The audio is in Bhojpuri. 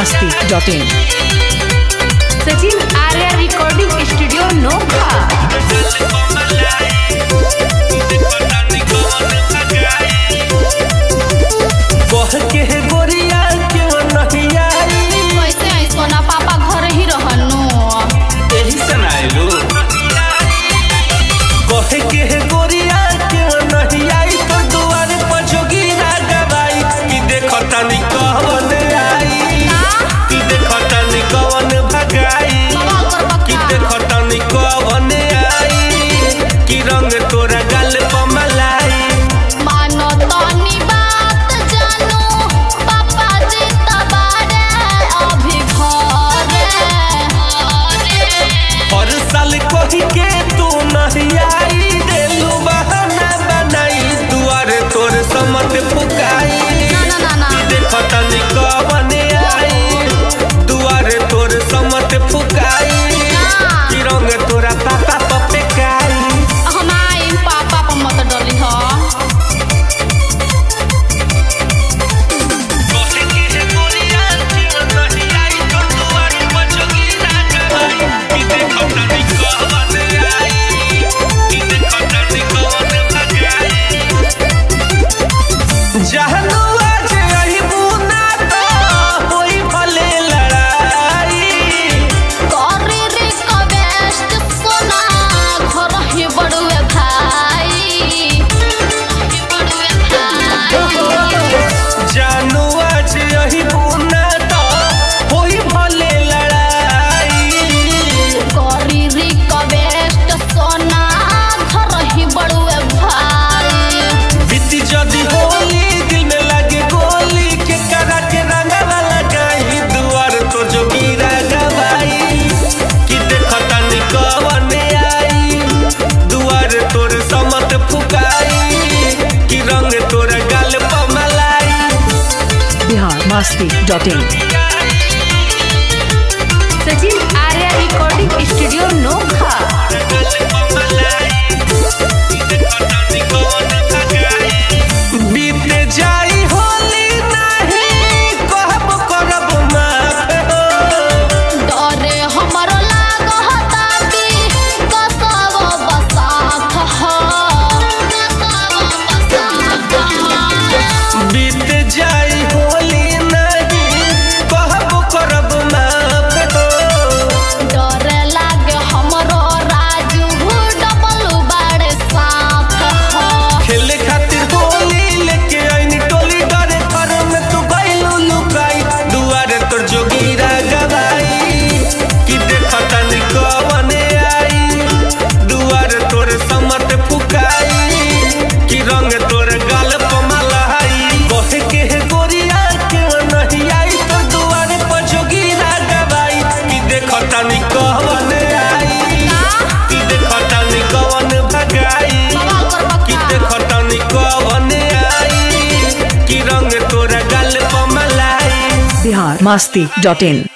biharmasti.in Sachin Arya recording studio Nokha. कैसे आई सोना पापा घर ही रहनु यही सुनाइलू कहे के गोरिया के नहीं आई तो दुआरे पर जोगी ना गवाई कि देखो तनी कवन आई कि देखो तनी कवन भगाई कि देखो तनी कवन आई कि रंग तोरा गाल पर मलाई मानो तनी बात जानू पापा जी तबारे अभी घरे हर साल कही के तू नहीं आई देलू बहाना बनाई दुआरे तोर समत फुकाई ना कि देखो तनी कवन आई दुआरे तोर समत फुकाई कि रंग तोरा पापा पपेकाई हम आई पापा पर मत डली हो जहनु आज यही बुना तो होई भले लड़ाई करे रे कबेस्ट सोना घर ही बड़ुए भाई जानू आज यही बुना तो होई भले लड़ाई करे रे कबेस्ट सोना घर ही बड़ुए भाई बीती जदी होली दिल में लगे गोली के करा के रंगवा लगाई दुआर तो जोगीरा गवाई कि देखो तनी कवन आई दुआर तोर समत फुकाई कि रंग तोर गाल पर मलाई biharmasti.in Sachin Arya recording studio Nokha. बीते जाई होली नहीं कहब करब माफ डरे हमरो लागता कि कसव बसात हो बीत जाई होली नहीं कहब करब माफ डरे लागे हमरो राजू डबल बाड़े साथ हो खेले खातिर होली लेके आईनी टोली डरे घर में तू गइलू लुकाई दुआरे तोर जोगीरा गवाई कि देखो तनी कवन आई दुआरे तोर समत फुकाई कि रंग तोर गाल पर मलाई कहे के गोरिया के नहीं आई तो दुआरे पर जोगीरा गवाई कि देखो तनी कवन आई कि देखो तनी कवन भगाई कि देखो तनी कवन आई कि रंग तोरा गाल पर मलाई biharmasti.in